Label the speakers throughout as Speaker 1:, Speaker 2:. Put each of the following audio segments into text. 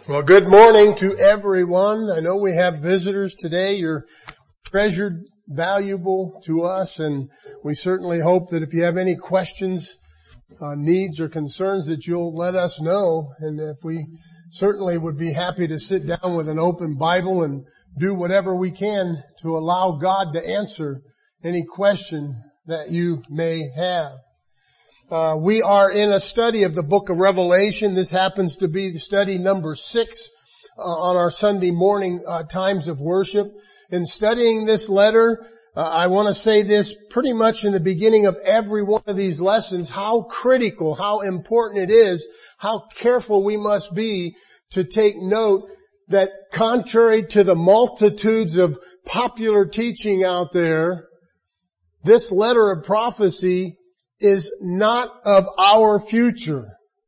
Speaker 1: Well, good morning to everyone. I know we have visitors today. You're treasured, valuable to us, and we certainly hope that if you have any questions, needs, or concerns that you'll let us know. And if we certainly would be happy to sit down with an open Bible and do whatever we can to allow God to answer any question that you may have. We are in a study of the book of Revelation. This happens to be the study number 6 on our Sunday morning times of worship. In studying this letter, I want to say this pretty much in the beginning of every one of these lessons, how critical, how important it is, how careful we must be to take note that contrary to the multitudes of popular teaching out there, this letter of prophecy is not of our future.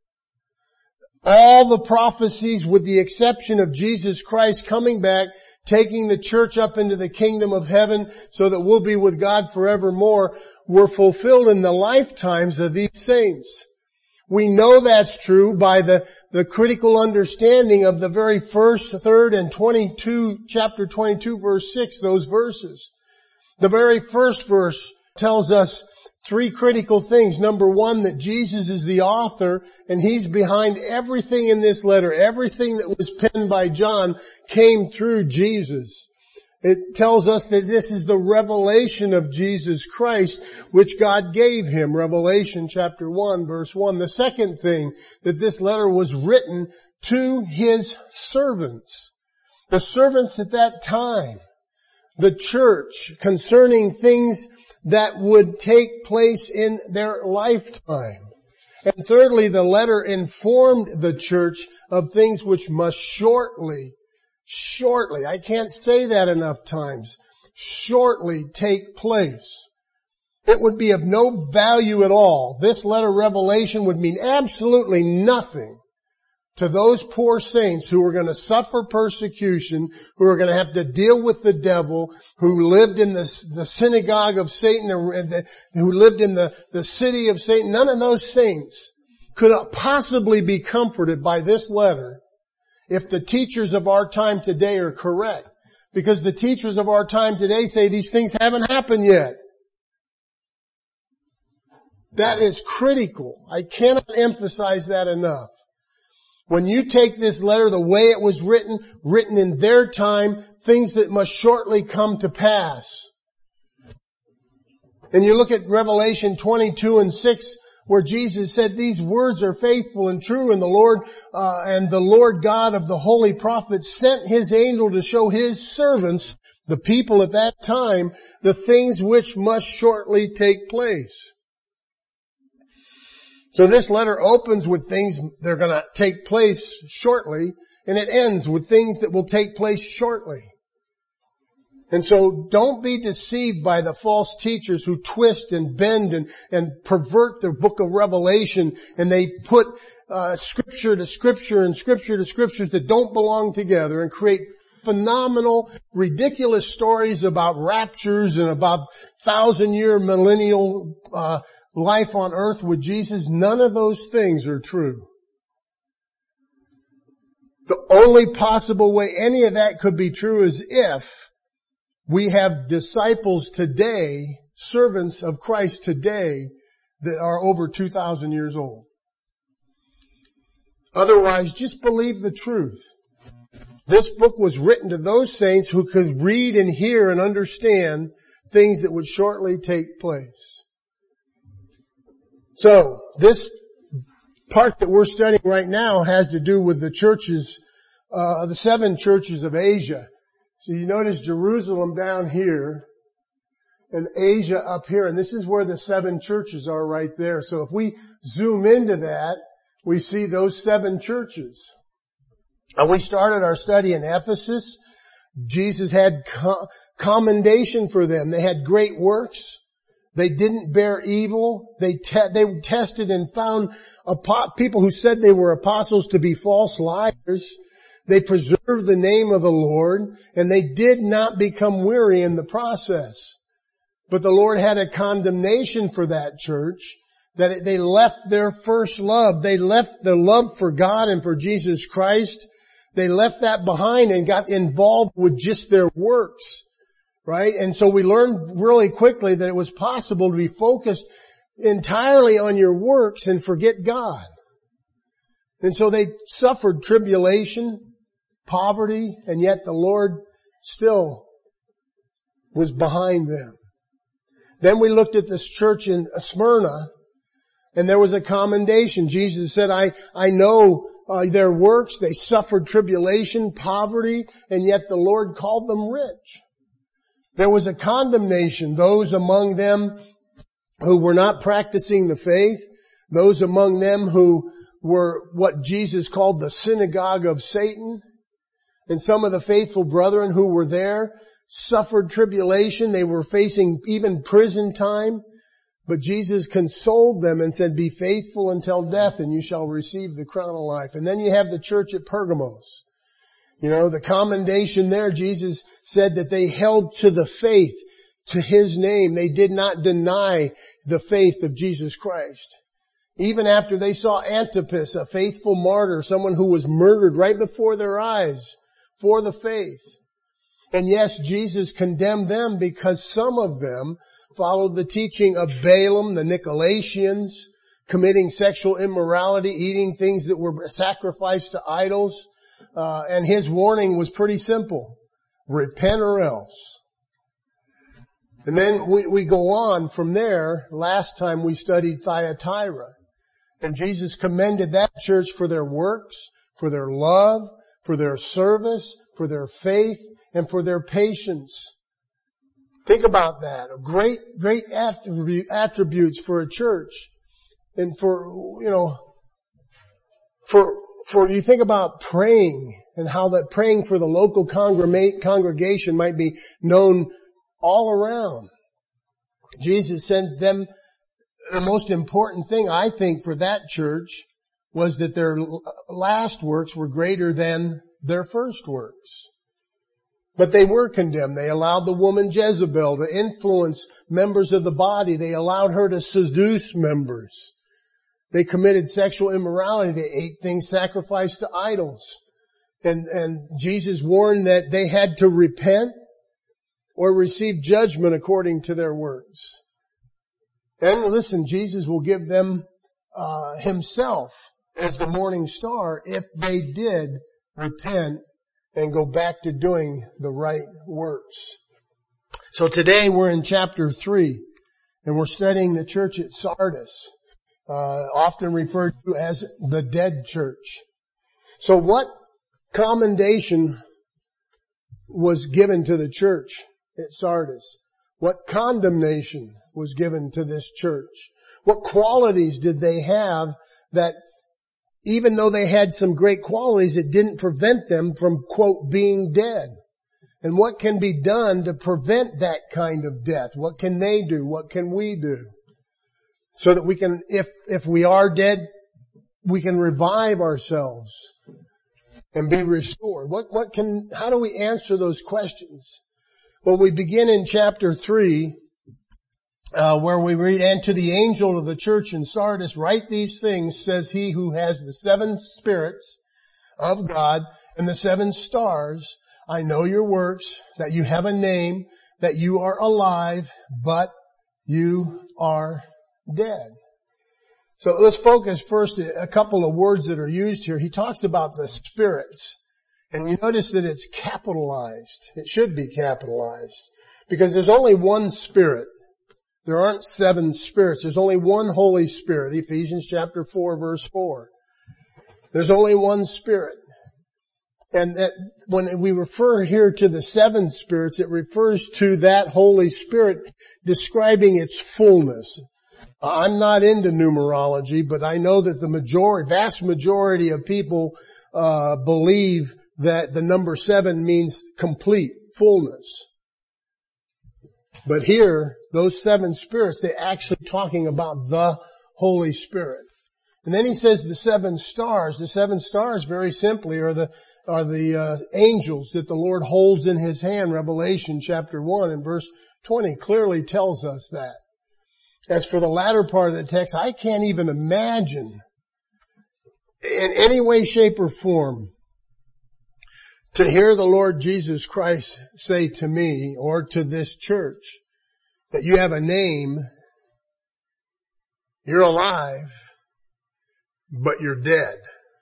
Speaker 1: All the prophecies, with the exception of Jesus Christ coming back, taking the church up into the kingdom of heaven so that we'll be with God forevermore, were fulfilled in the lifetimes of these saints. We know that's true by the critical understanding of the very first, third, and chapter 22, verse 6, those verses. The very first verse tells us 3 critical things. Number 1, that Jesus is the author and He's behind everything in this letter. Everything that was penned by John came through Jesus. It tells us that this is the revelation of Jesus Christ, which God gave Him. Revelation chapter 1, verse 1. The second thing, that this letter was written to His servants. The servants at that time. The church, concerning things that would take place in their lifetime. And thirdly, the letter informed the church of things which must shortly, I can't say that enough times, shortly take place. It would be of no value at all. This letter, Revelation, would mean absolutely nothing to those poor saints who are going to suffer persecution, who are going to have to deal with the devil, who lived in the synagogue of Satan, who lived in the city of Satan. None of those saints could possibly be comforted by this letter if the teachers of our time today are correct. Because the teachers of our time today say these things haven't happened yet. That is critical. I cannot emphasize that enough. When you take this letter the way it was written in their time, things that must shortly come to pass. And you look at Revelation 22 and 6, where Jesus said, these words are faithful and true, and the Lord God of the holy prophets sent His angel to show His servants, the people at that time, the things which must shortly take place. So this letter opens with things that are going to take place shortly, and it ends with things that will take place shortly. And so don't be deceived by the false teachers who twist and bend and pervert the book of Revelation, and they put scripture to scripture and scripture to scriptures that don't belong together and create phenomenal, ridiculous stories about raptures and about 1,000-year millennial life on earth with Jesus. None of those things are true. The only possible way any of that could be true is if we have disciples today, servants of Christ today, that are over 2,000 years old. Otherwise, just believe the truth. This book was written to those saints who could read and hear and understand things that would shortly take place. So, this part that we're studying right now has to do with the churches, the 7 churches of Asia. So you notice Jerusalem down here and Asia up here, and this is where the 7 churches are right there. So if we zoom into that, we see those 7 churches. And we started our study in Ephesus. Jesus had commendation for them. They had great works. They didn't bear evil. They tested and found people who said they were apostles to be false liars. They preserved the name of the Lord, and they did not become weary in the process. But the Lord had a condemnation for that church, that they left their first love. They left the love for God and for Jesus Christ. They left that behind and got involved with just their works, right? And so we learned really quickly that it was possible to be focused entirely on your works and forget God. And so they suffered tribulation, poverty, and yet the Lord still was behind them. Then we looked at this church in Smyrna, and there was a commendation. Jesus said, I know their works. They suffered tribulation, poverty, and yet the Lord called them rich. There was a condemnation. Those among them who were not practicing the faith, those among them who were what Jesus called the synagogue of Satan, and some of the faithful brethren who were there suffered tribulation. They were facing even prison time. But Jesus consoled them and said, be faithful until death and you shall receive the crown of life. And then you have the church at Pergamos. You know, the commendation there, Jesus said that they held to the faith, to His name. They did not deny the faith of Jesus Christ. Even after they saw Antipas, a faithful martyr, someone who was murdered right before their eyes for the faith. And yes, Jesus condemned them because some of them followed the teaching of Balaam, the Nicolaitans, committing sexual immorality, eating things that were sacrificed to idols. And his warning was pretty simple. Repent or else. And then we go on from there. Last time we studied Thyatira. And Jesus commended that church for their works, for their love, for their service, for their faith, and for their patience. Think about that. Great attributes for a church. And for you think about praying and how that praying for the local congregation might be known all around. Jesus sent them, the most important thing I think for that church was that their last works were greater than their first works. But they were condemned. They allowed the woman Jezebel to influence members of the body. They allowed her to seduce members. They committed sexual immorality. They ate things sacrificed to idols. And Jesus warned that they had to repent or receive judgment according to their works. And listen, Jesus will give them Himself as the morning star if they did repent and go back to doing the right works. So today we're in chapter 3 and we're studying the church at Sardis, often referred to as the dead church. So what commendation was given to the church at Sardis? What condemnation was given to this church? What qualities did they have that even though they had some great qualities, it didn't prevent them from, quote, being dead? And what can be done to prevent that kind of death? What can they do? What can we do? So that we can, if we are dead, we can revive ourselves and be restored. How do we answer those questions? Well, we begin in chapter 3, where we read, and to the angel of the church in Sardis, write these things, says He who has the 7 spirits of God and the 7 stars. I know your works, that you have a name, that you are alive, but you are dead. So let's focus first a couple of words that are used here. He talks about the spirits. And you notice that it's capitalized. It should be capitalized. Because there's only one Spirit. There aren't 7 spirits. There's only one Holy Spirit. Ephesians chapter 4 verse 4. There's only one Spirit. And that when we refer here to the 7 spirits, it refers to that Holy Spirit describing its fullness. I'm not into numerology, but I know that the vast majority of people believe that the number 7 means complete, fullness. But here, those 7 spirits, they're actually talking about the Holy Spirit. And then he says the 7 stars. The 7 stars, very simply, are the angels that the Lord holds in His hand. Revelation chapter 1 and verse 20 clearly tells us that. As for the latter part of the text, I can't even imagine in any way, shape, or form to hear the Lord Jesus Christ say to me or to this church that you have a name, you're alive, but you're dead.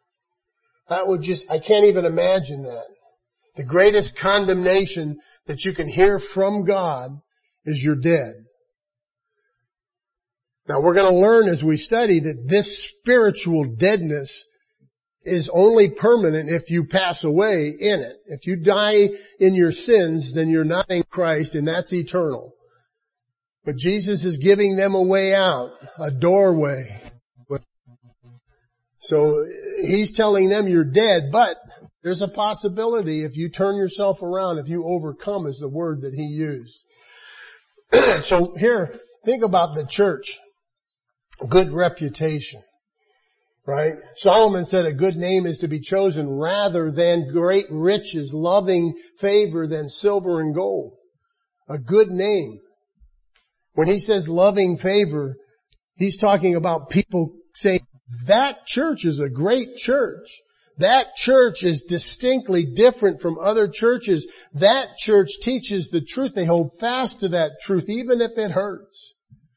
Speaker 1: I can't even imagine that. The greatest condemnation that you can hear from God is you're dead. Now we're going to learn as we study that this spiritual deadness is only permanent if you pass away in it. If you die in your sins, then you're not in Christ, and that's eternal. But Jesus is giving them a way out, a doorway. So he's telling them you're dead, but there's a possibility if you turn yourself around, if you overcome is the word that he used. So here, think about the church. Good reputation. Right? Solomon said a good name is to be chosen rather than great riches, loving favor than silver and gold. A good name. When he says loving favor, he's talking about people saying, that church is a great church. That church is distinctly different from other churches. That church teaches the truth. They hold fast to that truth, even if it hurts.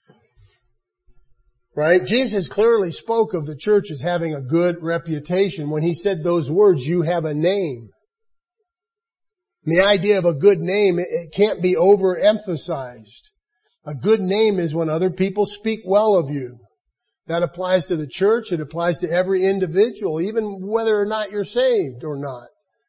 Speaker 1: Right? Jesus clearly spoke of the church as having a good reputation when he said those words, you have a name. The idea of a good name, it can't be overemphasized. A good name is when other people speak well of you. That applies to the church. It applies to every individual, even whether or not you're saved or not.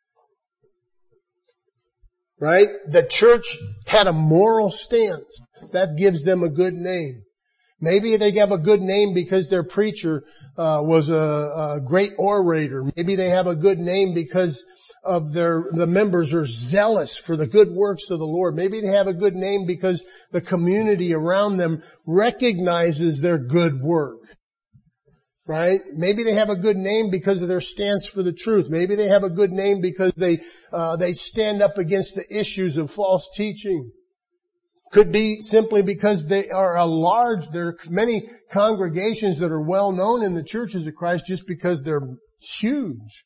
Speaker 1: Right? The church had a moral stance. That gives them a good name. Maybe they have a good name because their preacher was a great orator. Maybe they have a good name because of the members are zealous for the good works of the Lord. Maybe they have a good name because the community around them recognizes their good work. Right? Maybe they have a good name because of their stance for the truth. Maybe they have a good name because they stand up against the issues of false teaching. Could be simply because they are there are many congregations that are well known in the churches of Christ just because they're huge.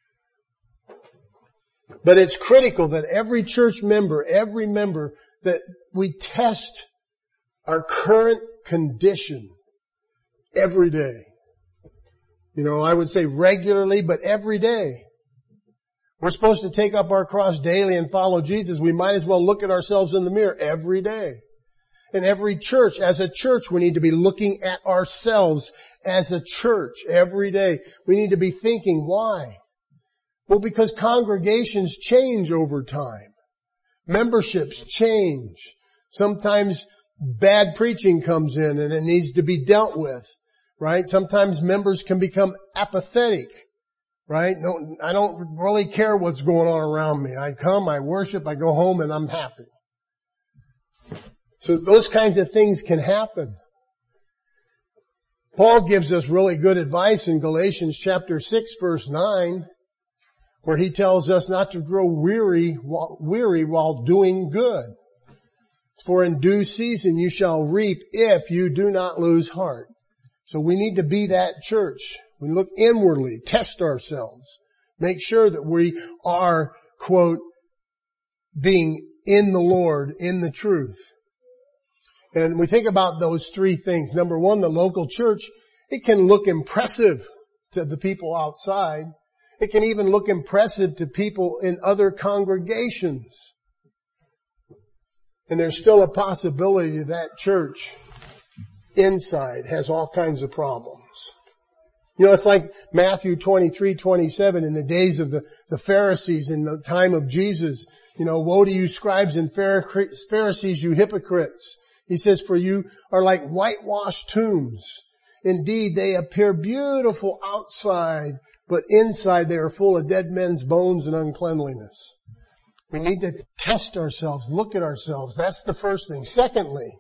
Speaker 1: But it's critical that every church member, that we test our current condition every day. You know, I would say regularly, but every day. We're supposed to take up our cross daily and follow Jesus. We might as well look at ourselves in the mirror every day. In every church, as a church, we need to be looking at ourselves as a church every day. We need to be thinking, why? Well, because congregations change over time. Memberships change. Sometimes bad preaching comes in and it needs to be dealt with. Right? Sometimes members can become apathetic. Right? No, I don't really care what's going on around me. I come, I worship, I go home, and I'm happy. So those kinds of things can happen. Paul gives us really good advice in Galatians chapter 6 verse 9, where he tells us not to grow weary while doing good. For in due season you shall reap if you do not lose heart. So we need to be that church. We look inwardly, test ourselves, make sure that we are, quote, being in the Lord, in the truth. And we think about those three things. Number one, the local church, it can look impressive to the people outside. It can even look impressive to people in other congregations. And there's still a possibility that church inside has all kinds of problems. You know, it's like Matthew 23:27 in the days of the Pharisees in the time of Jesus. You know, woe to you scribes and Pharisees, you hypocrites. He says, for you are like whitewashed tombs. Indeed, they appear beautiful outside, but inside they are full of dead men's bones and uncleanliness. We need to test ourselves, look at ourselves. That's the first thing. Secondly,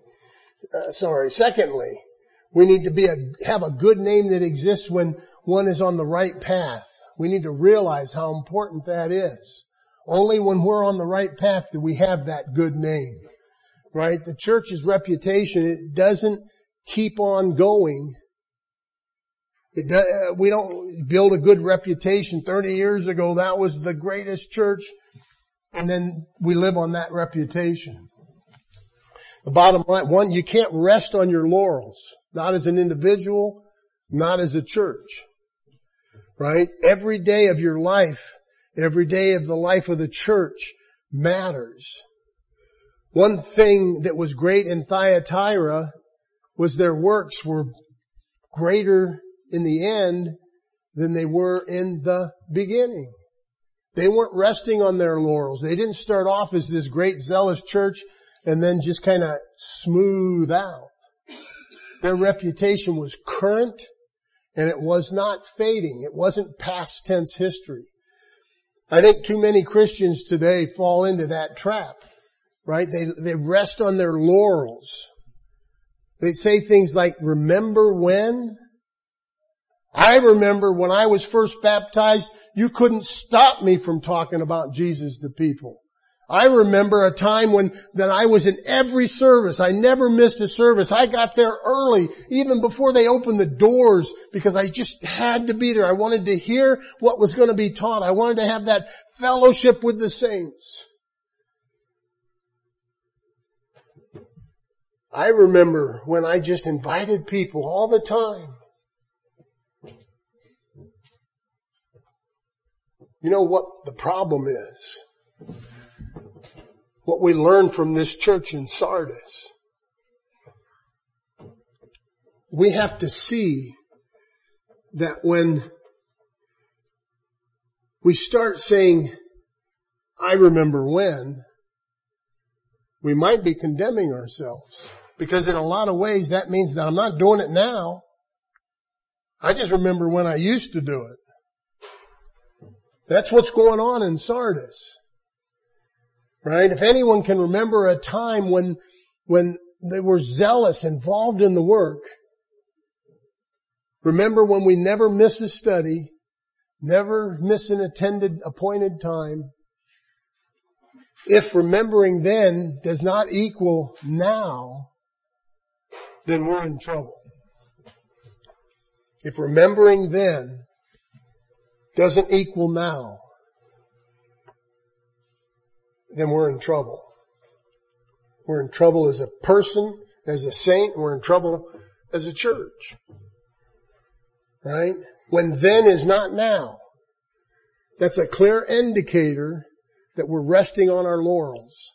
Speaker 1: we need to have a good name that exists when one is on the right path. We need to realize how important that is. Only when we're on the right path do we have that good name. Right? The church's reputation, it doesn't keep on going We don't build a good reputation. 30 years ago, that was the greatest church, and then we live on that reputation. The bottom line, one, you can't rest on your laurels, not as an individual, not as a church, right? Every day of your life, every day of the life of the church matters. One thing that was great in Thyatira was their works were greater in the end than they were in the beginning. They weren't resting on their laurels. They didn't start off as this great zealous church and then just kind of smooth out. Their reputation was current and it was not fading. It wasn't past tense history. I think too many Christians today fall into that trap, right? They rest on their laurels. They say things like, remember when? I remember when I was first baptized, you couldn't stop me from talking about Jesus to people. I remember a time that I was in every service. I never missed a service. I got there early, even before they opened the doors, because I just had to be there. I wanted to hear what was going to be taught. I wanted to have that fellowship with the saints. I remember when I just invited people all the time. You know what the problem is? What we learned from this church in Sardis. We have to see that when we start saying, I remember when, we might be condemning ourselves. Because in a lot of ways that means that I'm not doing it now. I just remember when I used to do it. That's what's going on in Sardis. Right? If anyone can remember a time when they were zealous, involved in the work, remember when we never miss a study, never miss an appointed time. If remembering then does not equal now, then we're in trouble. If remembering then doesn't equal now, then we're in trouble. We're in trouble as a person, as a saint. We're in trouble as a church. Right? When then is not now. That's a clear indicator that we're resting on our laurels.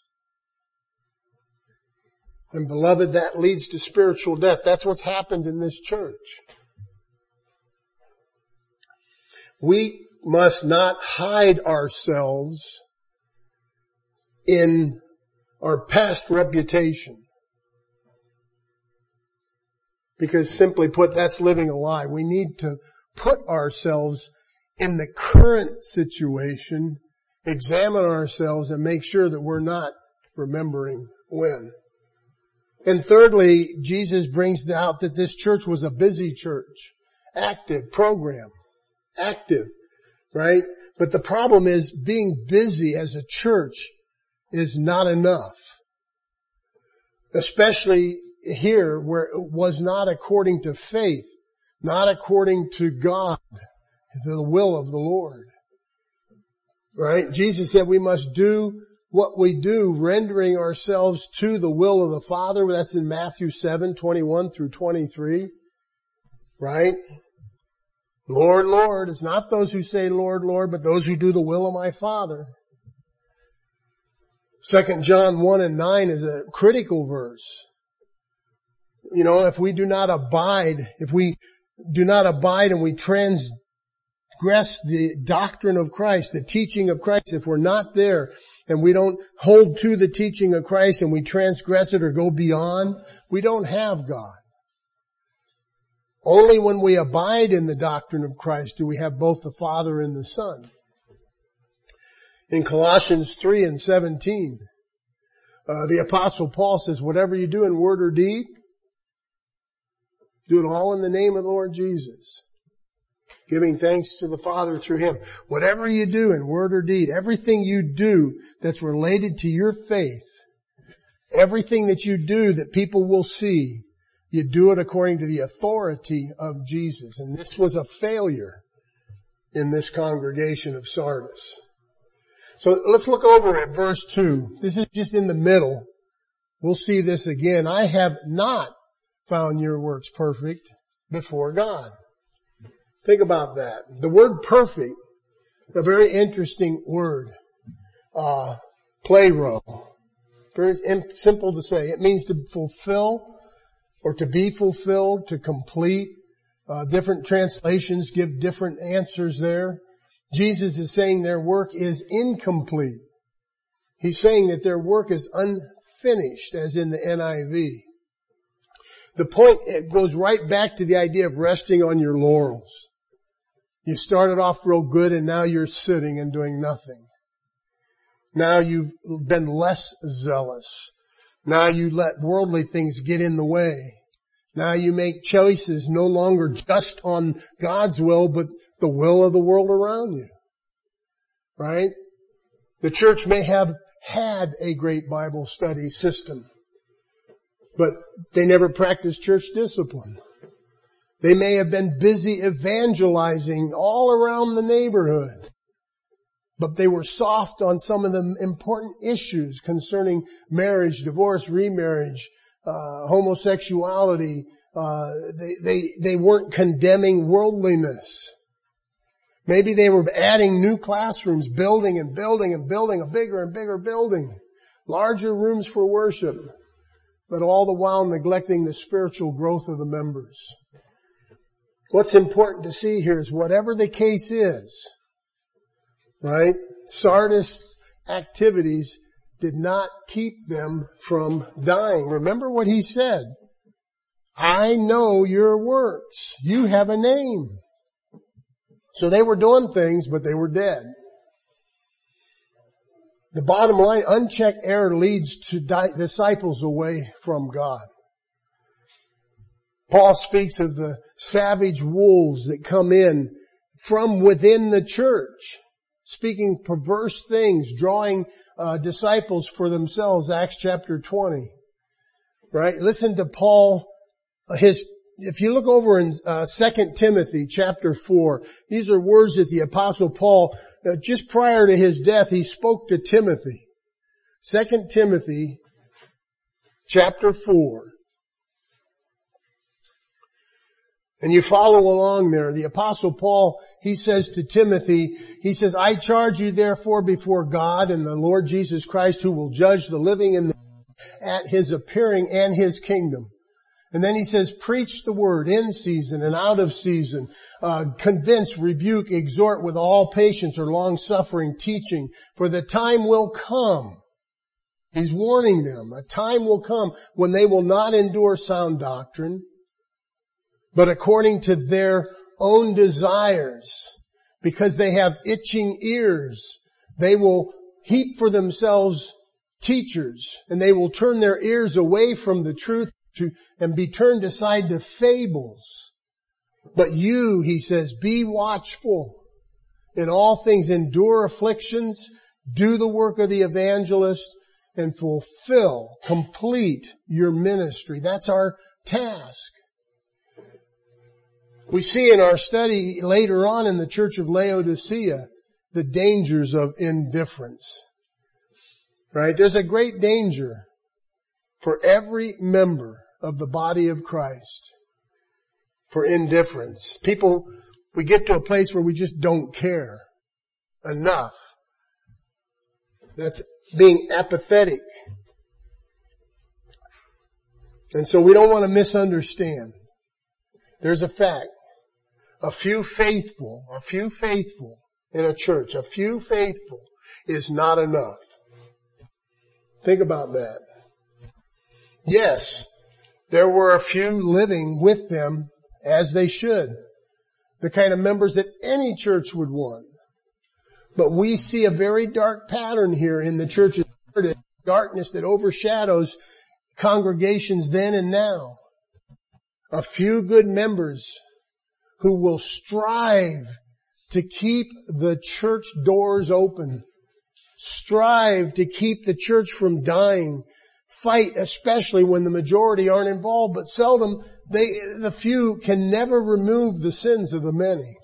Speaker 1: And beloved, that leads to spiritual death. That's what's happened in this church. We must not hide ourselves in our past reputation. Because simply put, that's living a lie. We need to put ourselves in the current situation, examine ourselves, and make sure that we're not remembering when. And thirdly, Jesus brings out that this church was a busy church. Active program. Active. Right? But the problem is being busy as a church is not enough. Especially here where it was not according to faith, not according to God, to the will of the Lord. Right? Jesus said we must do what we do, rendering ourselves to the will of the Father. That's in Matthew 7:21 through 23. Right? Lord, Lord. It's not those who say Lord, Lord, but those who do the will of my Father. 2 John 1:9 is a critical verse. You know, if we do not abide and we transgress the doctrine of Christ, the teaching of Christ, if we're not there and we don't hold to the teaching of Christ and we transgress it or go beyond, we don't have God. Only when we abide in the doctrine of Christ do we have both the Father and the Son. In Colossians 3:17, the Apostle Paul says, whatever you do in word or deed, do it all in the name of the Lord Jesus, giving thanks to the Father through Him. Whatever you do in word or deed, everything you do that's related to your faith, everything that you do that people will see, You do it according to the authority of Jesus. And this was a failure in this congregation of Sardis. So let's look over at verse 2. This is just in the middle. We'll see this again. I have not found your works perfect before God. Think about that. The word perfect, a very interesting word. Plero. Very simple to say. It means to fulfill or to be fulfilled, to complete. Different translations give different answers there. Jesus is saying their work is incomplete. He's saying that their work is unfinished, as in the NIV. The point, it goes right back to the idea of resting on your laurels. You started off real good and now you're sitting and doing nothing. Now you've been less zealous. Now you let worldly things get in the way. Now you make choices no longer just on God's will, but the will of the world around you. Right? The church may have had a great Bible study system, but they never practiced church discipline. They may have been busy evangelizing all around the neighborhood, but they were soft on some of the important issues concerning marriage, divorce, remarriage, homosexuality. They weren't condemning worldliness. Maybe they were adding new classrooms, building and building and building a bigger and bigger building, larger rooms for worship, but all the while neglecting the spiritual growth of the members. What's important to see here is whatever the case is, right? Sardis activities did not keep them from dying. Remember what he said. I know your works. You have a name. So they were doing things, but they were dead. The bottom line, unchecked error leads to disciples away from God. Paul speaks of the savage wolves that come in from within the church, speaking perverse things, drawing disciples for themselves, Acts chapter 20. Right? Listen to Paul, if you look over in 2 Timothy chapter 4, these are words that the apostle Paul, just prior to his death, he spoke to Timothy. 2 Timothy chapter 4. And you follow along there. The apostle Paul, he says to Timothy, he says, I charge you therefore before God and the Lord Jesus Christ, who will judge the living and the dead at his appearing and his kingdom. And then he says, preach the word in season and out of season, convince, rebuke, exhort with all patience or long suffering, teaching, for the time will come. He's warning them. A time will come when they will not endure sound doctrine, but according to their own desires, because they have itching ears, they will heap for themselves teachers, and they will turn their ears away from the truth and be turned aside to fables. But you, he says, be watchful. In all things endure afflictions, do the work of the evangelist, and complete your ministry. That's our task. We see in our study later on in the church of Laodicea the dangers of indifference. Right? There's a great danger for every member of the body of Christ for indifference. People, we get to a place where we just don't care enough. That's being apathetic. And so we don't want to misunderstand. There's a fact. A few faithful in a church, a few faithful is not enough. Think about that. Yes, there were a few living with them as they should. The kind of members that any church would want. But we see a very dark pattern here in the church of darkness that overshadows congregations then and now. A few good members who will strive to keep the church doors open, strive to keep the church from dying, fight, especially when the majority aren't involved, but seldom the few can never remove the sins of the many.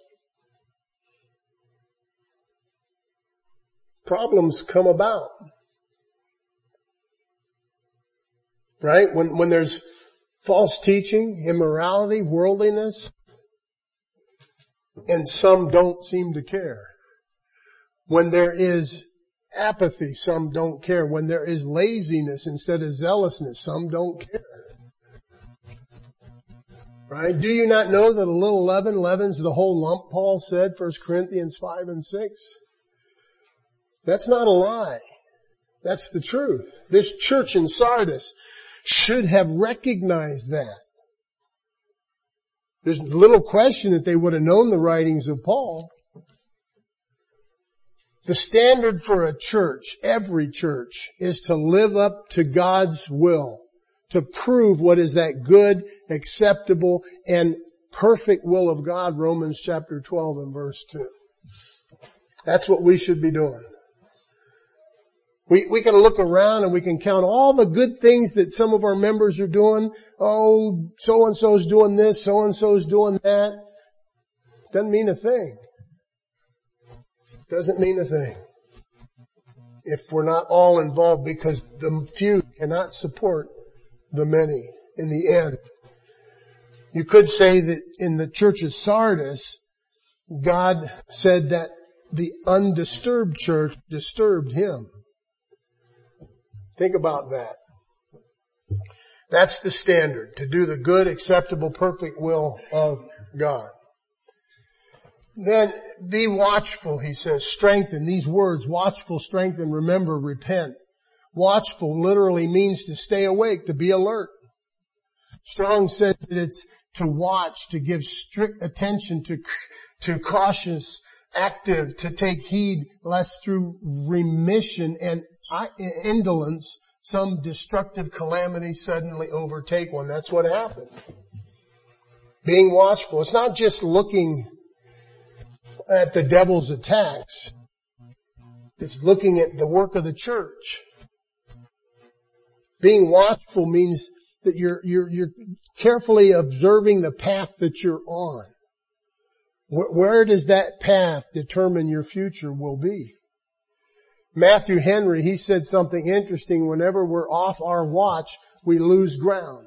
Speaker 1: Problems come about. Right? When there's false teaching, immorality, worldliness, and some don't seem to care. When there is apathy, some don't care. When there is laziness instead of zealousness, some don't care. Right? Do you not know that a little leaven leavens the whole lump, Paul said, 1 Corinthians 5 and 6? That's not a lie. That's the truth. This church in Sardis should have recognized that. There's little question that they would have known the writings of Paul. The standard for a church, every church, is to live up to God's will, to prove what is that good, acceptable, and perfect will of God, Romans chapter 12 and verse 2. That's what we should be doing. We can look around and we can count all the good things that some of our members are doing. Oh, so-and-so's doing this, so-and-so's doing that. Doesn't mean a thing. Doesn't mean a thing. If we're not all involved, because the few cannot support the many in the end. You could say that in the church of Sardis, God said that the undisturbed church disturbed Him. Think about that. That's the standard, to do the good, acceptable, perfect will of God. Then be watchful, he says, strengthen. These words, watchful, strengthen, remember, repent. Watchful literally means to stay awake, to be alert. Strong says that it's to watch, to give strict attention, to cautious, active, to take heed, lest through remission and indolence, some destructive calamity suddenly overtake one. That's what happened. Being watchful. It's not just looking at the devil's attacks. It's looking at the work of the church. Being watchful means that you're carefully observing the path that you're on. Where does that path determine your future will be? Matthew Henry, he said something interesting. Whenever we're off our watch, we lose ground.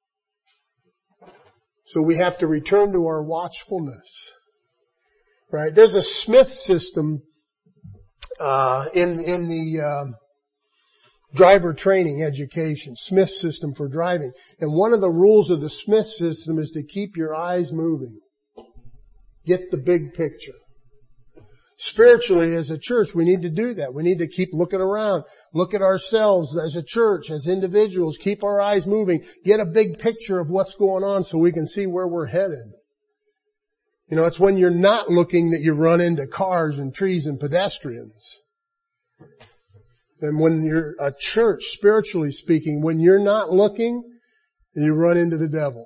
Speaker 1: So we have to return to our watchfulness. Right? There's a Smith system in the driver training education, Smith system for driving. And one of the rules of the Smith system is to keep your eyes moving. Get the big picture. Spiritually, as a church, we need to do that. We need to keep looking around, look at ourselves as a church, as individuals, keep our eyes moving, get a big picture of what's going on so we can see where we're headed. You know, it's when you're not looking that you run into cars and trees and pedestrians. And when you're a church, spiritually speaking, when you're not looking, you run into the devil.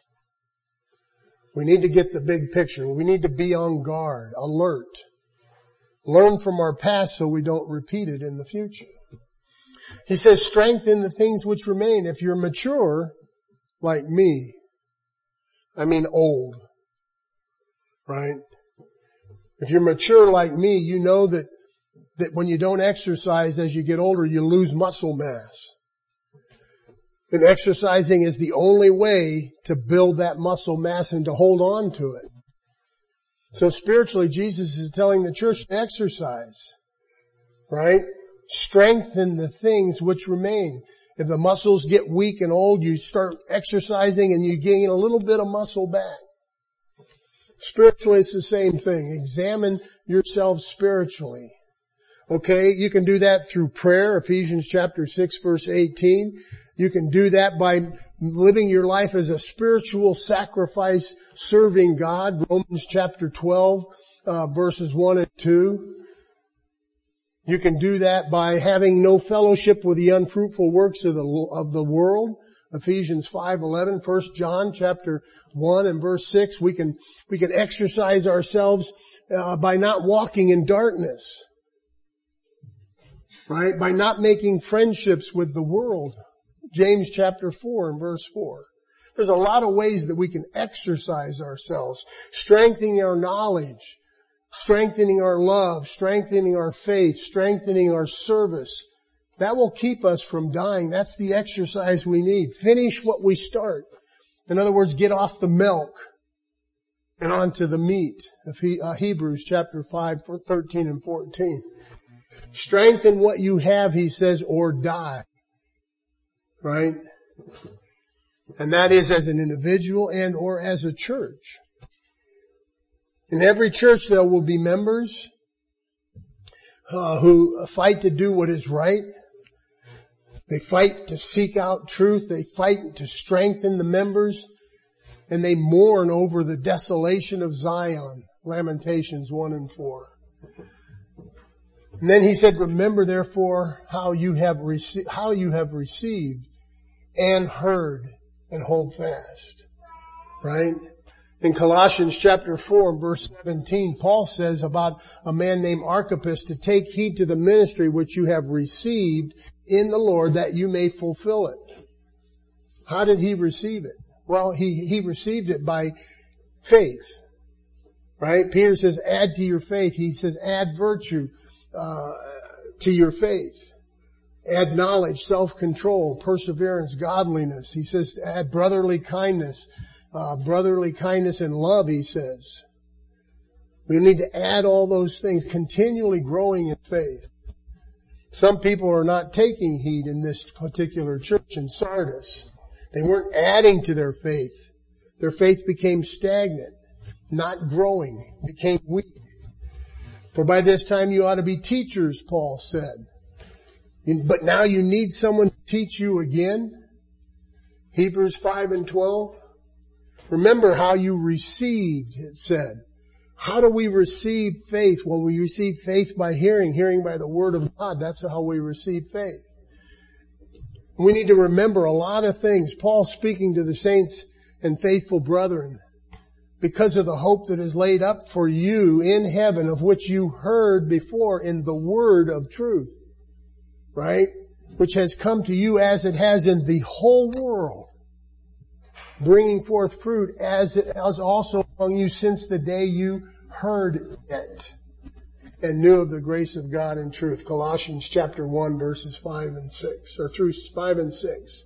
Speaker 1: We need to get the big picture. We need to be on guard, alert. Learn from our past so we don't repeat it in the future. He says, strengthen the things which remain. If you're mature, like me, I mean old, right? If you're mature like me, you know that when you don't exercise as you get older, you lose muscle mass. And exercising is the only way to build that muscle mass and to hold on to it. So spiritually, Jesus is telling the church to exercise, right? Strengthen the things which remain. If the muscles get weak and old, you start exercising and you gain a little bit of muscle back. Spiritually, it's the same thing. Examine yourself spiritually. Okay, you can do that through prayer, Ephesians chapter 6 verse 18. You can do that by living your life as a spiritual sacrifice, serving God, Romans chapter 12 verses 1 and 2. You can do that by having no fellowship with the unfruitful works of the world, Ephesians 5:11, 1 John chapter 1 and verse 6. We can exercise ourselves by not walking in darkness. Right? By not making friendships with the world. James chapter 4 and verse 4. There's a lot of ways that we can exercise ourselves, strengthening our knowledge, strengthening our love, strengthening our faith, strengthening our service. That will keep us from dying. That's the exercise we need. Finish what we start. In other words, get off the milk and onto the meat of Hebrews chapter 5, 13 and 14. Strengthen what you have, he says, or die. Right? And that is as an individual and or as a church. In every church there will be members who fight to do what is right. They fight to seek out truth. They fight to strengthen the members. And they mourn over the desolation of Zion. Lamentations 1 and 4. And then he said, remember therefore how you have received and heard, and hold fast. Right? In Colossians chapter 4 verse 17, Paul says about a man named Archippus to take heed to the ministry which you have received in the Lord that you may fulfill it. How did he receive it? Well, he received it by faith. Right? Peter says add to your faith. He says add virtue to your faith. Add knowledge, self-control, perseverance, godliness. He says add brotherly kindness and love, he says. We need to add all those things, continually growing in faith. Some people are not taking heed in this particular church in Sardis. They weren't adding to their faith. Their faith became stagnant, not growing, became weak. For by this time you ought to be teachers, Paul said. But now you need someone to teach you again. Hebrews 5 and 12. Remember how you received, it said. How do we receive faith? Well, we receive faith by hearing by the word of God. That's how we receive faith. We need to remember a lot of things. Paul speaking to the saints and faithful brethren, because of the hope that is laid up for you in heaven, of which you heard before in the word of truth. Right? Which has come to you as it has in the whole world, bringing forth fruit as it has also among you since the day you heard it and knew of the grace of God in truth. Colossians chapter 1 verses 5 and 6, or through 5 and 6.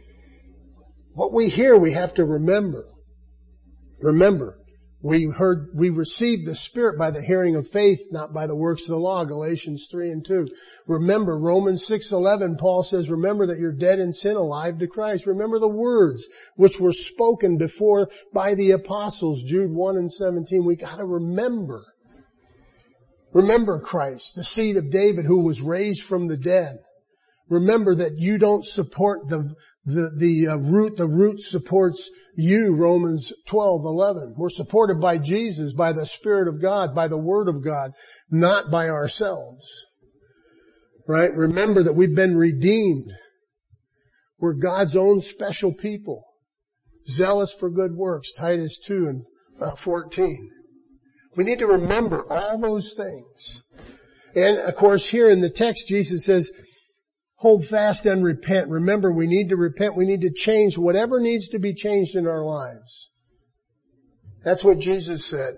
Speaker 1: What we hear we have to remember. Remember, we received the Spirit by the hearing of faith, not by the works of the law, Galatians 3 and 2. Remember, Romans 6:11, Paul says, remember that you're dead in sin, alive to Christ. Remember the words which were spoken before by the apostles, Jude 1 and 17. We gotta remember. Remember Christ, the seed of David who was raised from the dead. Remember that you don't support the root. The root supports you, Romans 12:11. We're supported by Jesus, by the Spirit of God, by the Word of God, not by ourselves. Right? Remember that we've been redeemed. We're God's own special people. Zealous for good works, Titus 2 and 14. We need to remember all those things. And of course here in the text Jesus says, hold fast and repent. Remember, we need to repent. We need to change whatever needs to be changed in our lives. That's what Jesus said.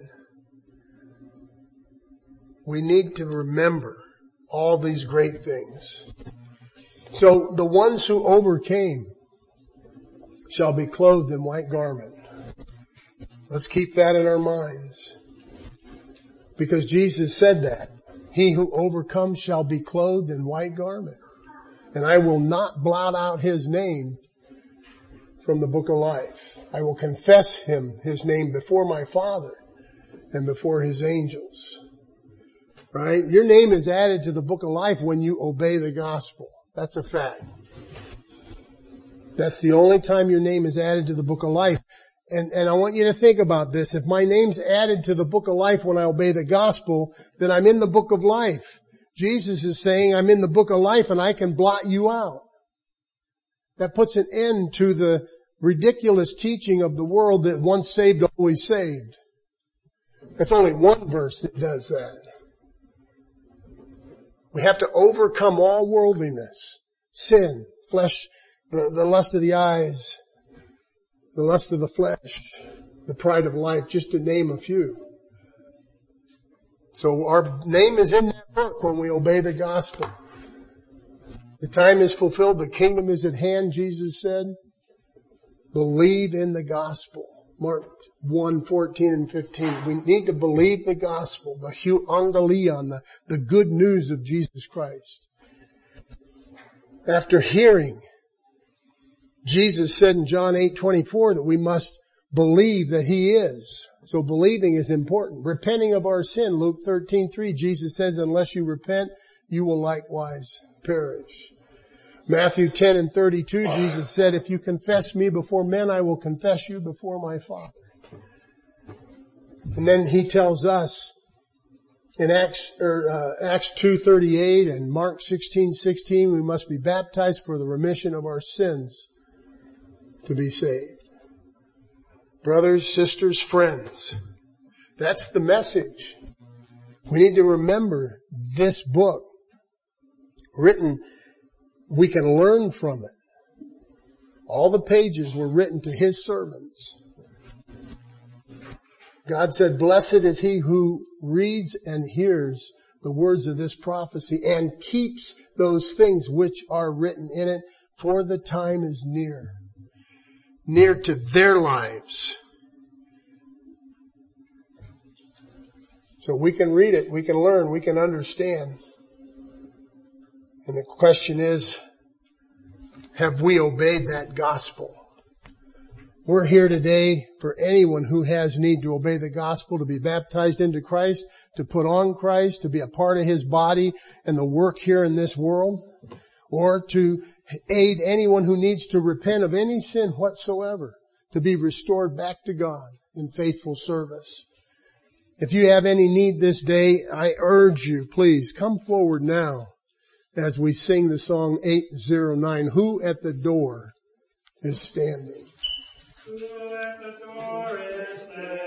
Speaker 1: We need to remember all these great things. So the ones who overcame shall be clothed in white garment. Let's keep that in our minds. Because Jesus said that. He who overcomes shall be clothed in white garment. And I will not blot out his name from the book of life. I will confess his name before my Father and before his angels. Right? Your name is added to the book of life when you obey the gospel. That's a fact. That's the only time your name is added to the book of life. And I want you to think about this. If my name's added to the book of life when I obey the gospel, then I'm in the book of life. Jesus is saying I'm in the book of life and I can blot you out. That puts an end to the ridiculous teaching of the world that once saved, always saved. That's only one verse that does that. We have to overcome all worldliness, sin, flesh, the lust of the eyes, the lust of the flesh, the pride of life, just to name a few. So our name is in that book when we obey the gospel. The time is fulfilled. The kingdom is at hand, Jesus said. Believe in the gospel. Mark 1:14 and 15. We need to believe the gospel, the euangelion, the good news of Jesus Christ. After hearing, Jesus said in John 8:24 that we must believe that He is. So believing is important. Repenting of our sin, Luke 13:3, Jesus says, unless you repent, you will likewise perish. Matthew 10 and 32, Jesus said, if you confess me before men, I will confess you before my Father. And then He tells us in Acts 2:38 and Mark 16:16, we must be baptized for the remission of our sins to be saved. Brothers, sisters, friends, that's the message. We need to remember this book written. We can learn from it. All the pages were written to His servants. God said, blessed is he who reads and hears the words of this prophecy and keeps those things which are written in it, for the time is near to their lives. So we can read it, we can learn, we can understand. And the question is, have we obeyed that gospel? We're here today for anyone who has need to obey the gospel, to be baptized into Christ, to put on Christ, to be a part of His body and the work here in this world, or to aid anyone who needs to repent of any sin whatsoever, to be restored back to God in faithful service. If you have any need this day, I urge you, please come forward now as we sing the song 809, Who at the Door is Standing?
Speaker 2: Who at the door is standing?